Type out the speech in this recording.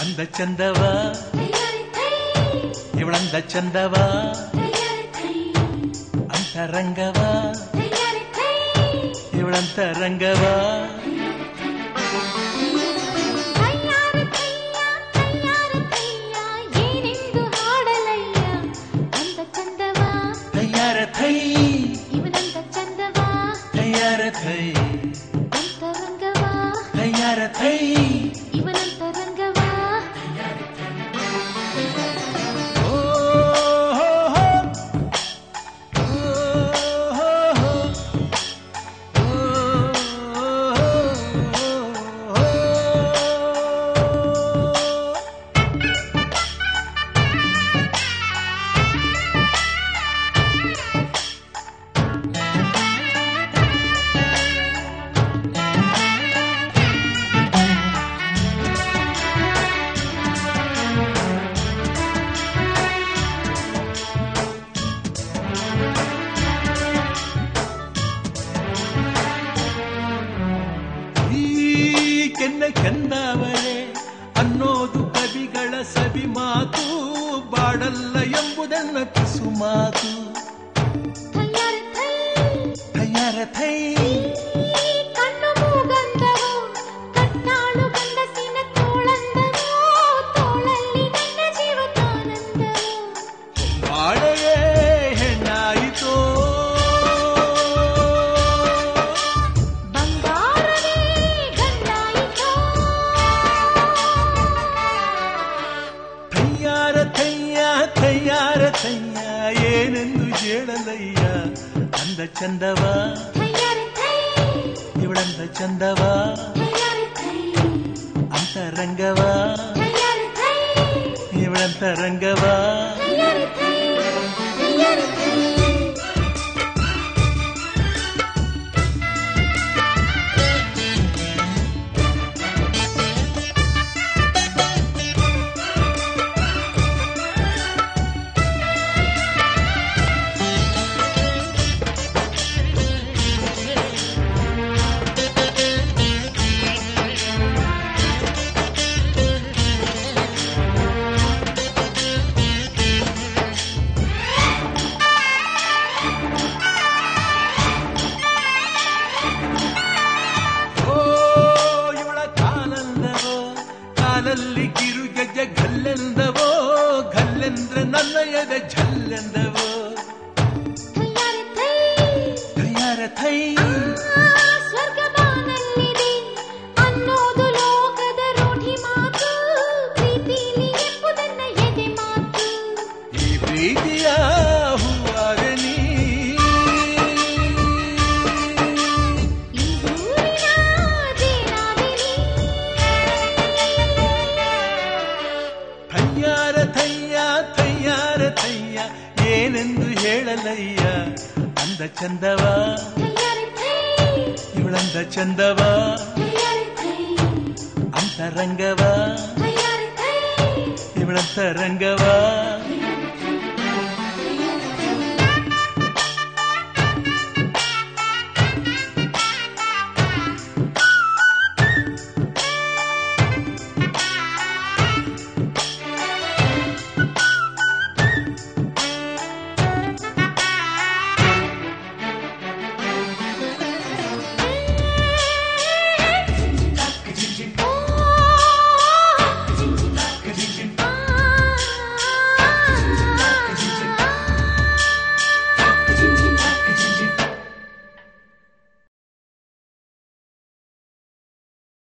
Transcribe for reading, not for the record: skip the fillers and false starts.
ಅಂದ ಚಂದವ ಇವಳಂದ ಚಂದವ ಅಂತರಂಗವ ಇವಳಂತರಂಗವ ತಯ್ಯಾರ ಥೈ ಇವನಂತ ಚಂದವ ತಯ್ಯಾರ ಥೈ ಅಂತರಂಗವ ತಯ್ಯಾರ ಥೈ ಇವನಂತರಂಗವ ಕೆನ್ನವಳೆ ಅನ್ನೋದು ಕವಿಗಳ ಸವಿ ಮಾತು ಬಾಡಲ್ಲ ಎಂಬುದನ್ನ ಕಿಸು ಮಾತು ತಯ್ಯಾರ ಥೈ ಕಣ್ಣು ಮೂಗಂದವೋ ಕಟ್ಟಾಳು ಗಂಡಸಿನ ತೋಳಂದವೋ ತೋಳಲ್ಲಿ ನನ್ನ ಜೀವತಾನಂದವೋ ಬಾಳೆಯೇ ಹೆಣ್ಣಾಯಿತೋ ತಯ್ಯಾರ ಥಯ್ಯ ಏನೆಂದು ಹೇಳಲಯ್ಯ ಅಂದ ಚಂದವ ಇವಳಂದ ಚಂದವ ಅಂತರಂಗವ ಇವಳಂತರಂಗವ ಕಾಲಲ್ಲಿ ಕಿರುಗಜ್ಜ ಗಲ್ಲೆಂದವೋ ಗಲ್ಲೆಂದ್ರ ನನ್ನಯದ ಝಲ್ಲೆಂದವೋ ತಯ್ಯಾರ ಥೈ ಸ್ವರ್ಗವಾನಲ್ಲಿದೆ ಅನ್ನೋದು ಲೋಕದ ರೂಢಿ ಮಾತು ಪ್ರೀತಿಲಿ ಎಂಬುದನ್ನ ಎದೆ ಮಾತು ಈ ಪ್ರೀತಿಯ ಹೂವಾಗಲಿ ತಯ್ಯಾರ ಥಯ್ಯ ಏನೆಂದು ಹೇಳಲಯ್ಯ ಅಂದ ಚಂದವ ಇವಳಂದ ಚಂದವ ಅಂತರಂಗವ ಇವಳಂತರಂಗವ